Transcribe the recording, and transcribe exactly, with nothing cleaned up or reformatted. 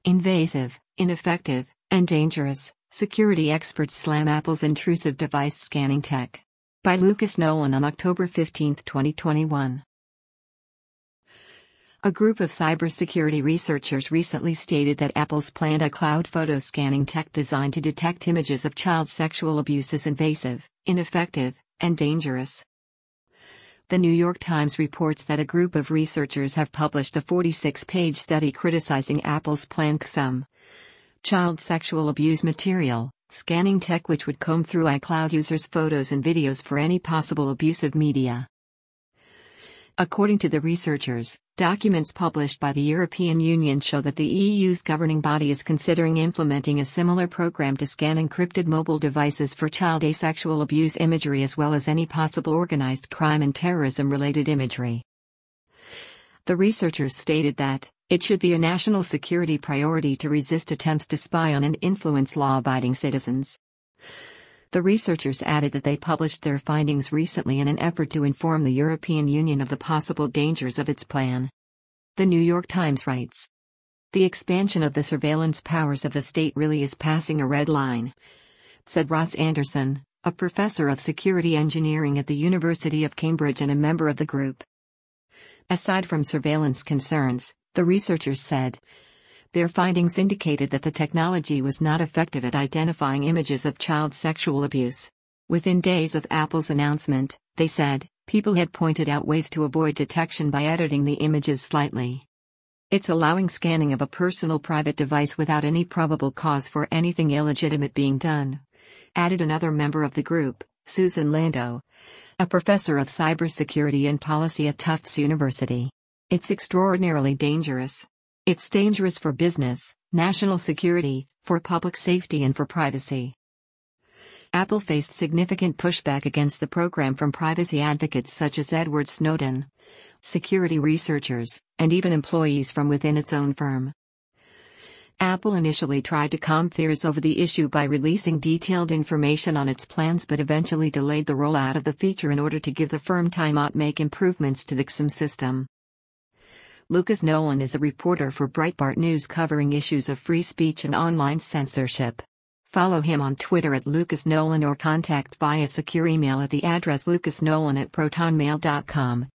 Invasive, ineffective, and dangerous, security experts slam Apple's intrusive device scanning tech. By Lucas Nolan on October fifteenth, twenty twenty-one. A group of cybersecurity researchers recently stated that Apple's planned a cloud photo scanning tech designed to detect images of child sexual abuse is invasive, ineffective, and dangerous. The New York Times reports that a group of researchers have published a forty-six page study criticizing Apple's planned C S M child sexual abuse material scanning tech, which would comb through iCloud users' photos and videos for any possible abusive media. According to the researchers, documents published by the European Union show that the E U's governing body is considering implementing a similar program to scan encrypted mobile devices for child asexual abuse imagery as well as any possible organized crime and terrorism-related imagery. The researchers stated that it should be a national security priority to resist attempts to spy on and influence law-abiding citizens. The researchers added that they published their findings recently in an effort to inform the European Union of the possible dangers of its plan. The New York Times writes, "The expansion of the surveillance powers of the state really is passing a red line," said Ross Anderson, a professor of security engineering at the University of Cambridge and a member of the group. Aside from surveillance concerns, the researchers said, their findings indicated that the technology was not effective at identifying images of child sexual abuse. Within days of Apple's announcement, they said, people had pointed out ways to avoid detection by editing the images slightly. It's allowing scanning of a personal private device without any probable cause for anything illegitimate being done, added another member of the group, Susan Lando, a professor of cybersecurity and policy at Tufts University. It's extraordinarily dangerous. It's dangerous for business, national security, for public safety and for privacy. Apple faced significant pushback against the program from privacy advocates such as Edward Snowden, security researchers, and even employees from within its own firm. Apple initially tried to calm fears over the issue by releasing detailed information on its plans but eventually delayed the rollout of the feature in order to give the firm time to make improvements to the C S M system. Lucas Nolan is a reporter for Breitbart News covering issues of free speech and online censorship. Follow him on Twitter at Lucas Nolan or contact via secure email at the address lucasnolan at protonmail dot com.